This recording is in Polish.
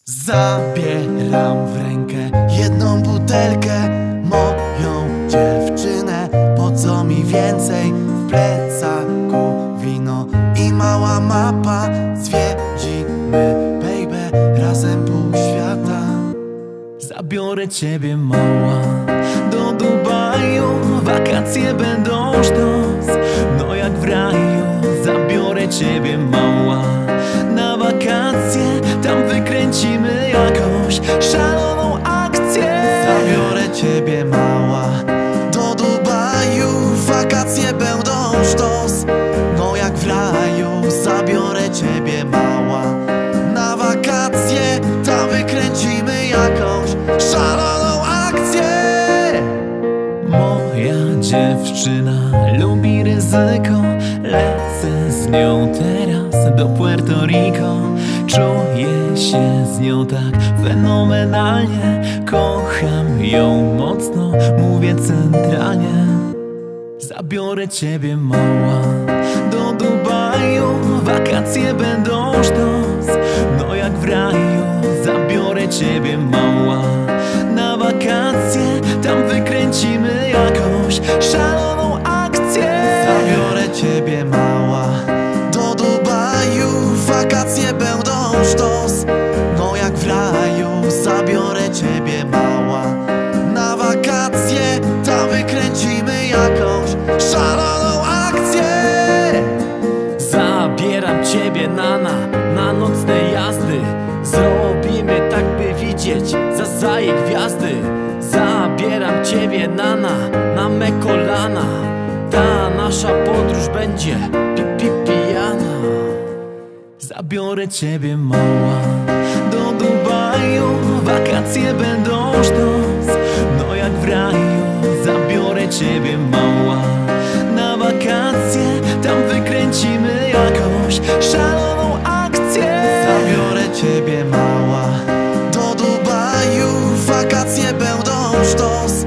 Zabieram w rękę jedną butelkę, moją dziewczynę. Po co mi więcej? W plecaku wino i mała mapa. Zwiedzimy, baby, razem pół świata. Zabiorę ciebie, mała, do Dubaju. Wakacje będą sztos, no jak w raju. Zabiorę ciebie, mała, na wakacje. Tam wykręcimy jakąś szaloną akcję. Zabiorę ciebie, mała, do Dubaju. Wakacje będą sztos, no jak w raju. Zabiorę ciebie, mała, na wakacje. Tam wykręcimy jakąś szaloną akcję. Moja dziewczyna lubi ryzyko. Lecę z nią teraz do Puerto Rico. Czuję się z nią tak fenomenalnie. Kocham ją mocno, mówię centralnie. Zabiorę ciebie, mała, do Dubaju. Wakacje będą sztos, no jak w raju. Zabiorę ciebie, mała, na wakacje. Tam wykręcimy jakąś szaloną akcję. Zabiorę ciebie, mała, do Dubaju. Wakacje będą sztos, no jak w raju. Zabiorę ciebie, mała, na wakacje. Tam wykręcimy jakąś szaloną akcję. Zabieram ciebie, na nocne jazdy. Zrobimy tak, by widzieć za jej gwiazdy. Zabieram ciebie, na me kolana. Ta nasza podróż będzie pijana. Zabiorę ciebie, mała, do Dubaju. Wakacje będą sztos, no jak w raju. Zabiorę ciebie, mała, na wakacje. Tam wykręcimy jakąś szaloną akcję. Zabiorę ciebie, mała, do Dubaju. Wakacje będą sztos,